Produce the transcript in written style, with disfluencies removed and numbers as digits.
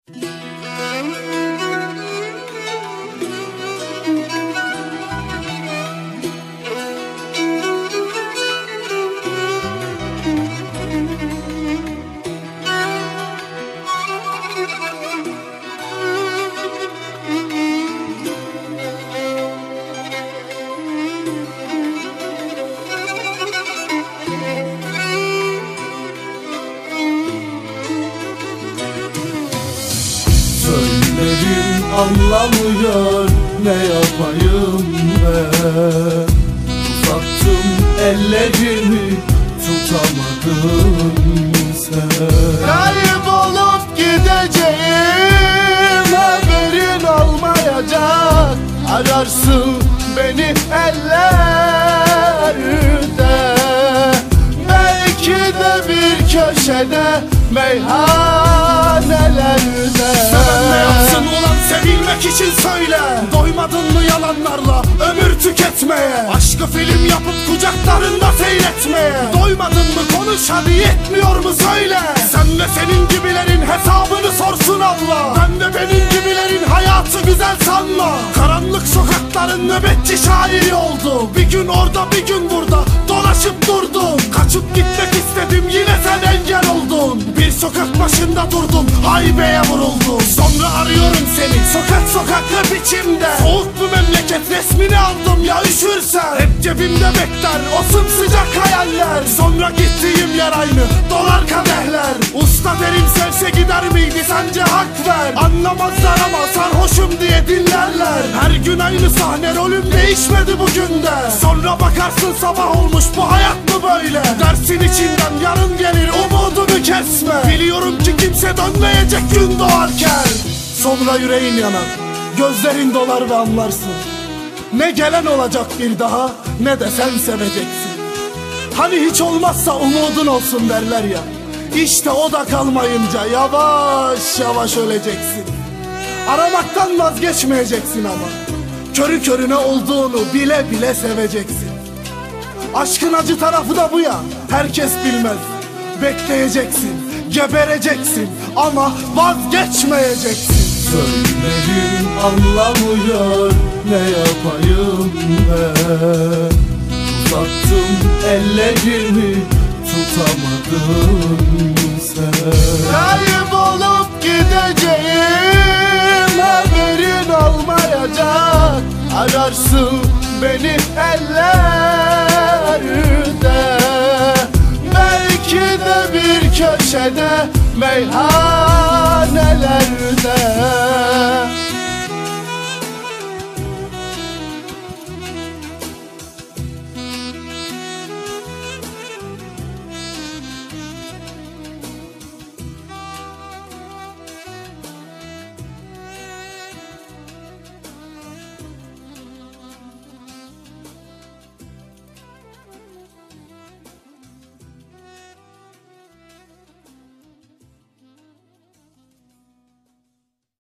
Sözlerin anlamıyor, ne yapayım ben? Uzattım ellerimi, tutamadın sen. Kaybolup gideceğim, haberin olmayacak. Ararsın beni ellerde, belki de bir köşede, meyhanelerde. Seven ne yapsın ulan sevilmek için söyle. Doymadın mı yalanlarla ömür tüketmeye? Aşkı film yapıp kucaklarında seyretmeye. Doymadın mı konuş hadi, yetmiyor mu söyle. Sen ve senin gibilerin hesabını sorsun Allah. Ben de benim gibilerin hayatı güzel sanma. Karanlık sokakların nöbetçi şairi oldu. Bir gün orada bir gün burada dolaşıp durdum. Kaçıp gitmek istedim, yine sen engel oldun. Bir sokak başında durdum, haybeye vuruldum. Sonra arıyorum seni sokak sokak hep içimde. Soğuk bu memleket, resmini aldım ya üşürsen. Hep cebimde bekler o sımsıcak hayaller. Sonra gittiğim yer aynı, dolar kadehler. Usta derim sevse gider miydi sence, hak ver. Anlamazlar ama sarhoşum diye dinlerler. Her gün aynı sahne, rolüm değişmedi bugün de. Sonra bakarsın sabah olmuş, bu hayat mı böyle? Dersin içinden yarın gelir, umudunu kesme. Biliyorum ki kimse dönmeyecek gün doğarken. Sonra yüreğin yanar, gözlerin dolar ve anlarsın. Ne gelen olacak bir daha, ne de sen seveceksin. Hani hiç olmazsa umudun olsun derler ya. İşte o da kalmayınca yavaş yavaş öleceksin. Aramaktan vazgeçmeyeceksin ama körü körüne olduğunu bile bile seveceksin. Aşkın acı tarafı da bu ya, herkes bilmez. Bekleyeceksin, gebereceksin ama vazgeçmeyeceksin. Sözlerin anlamıyor, ne yapayım ben? Uzattım ellerimi, tutamadın sen. Kaybolup gideceğim, haberin olmayacak. Ararsın beni ellerde, belki de bir köşede, meyhanelerde.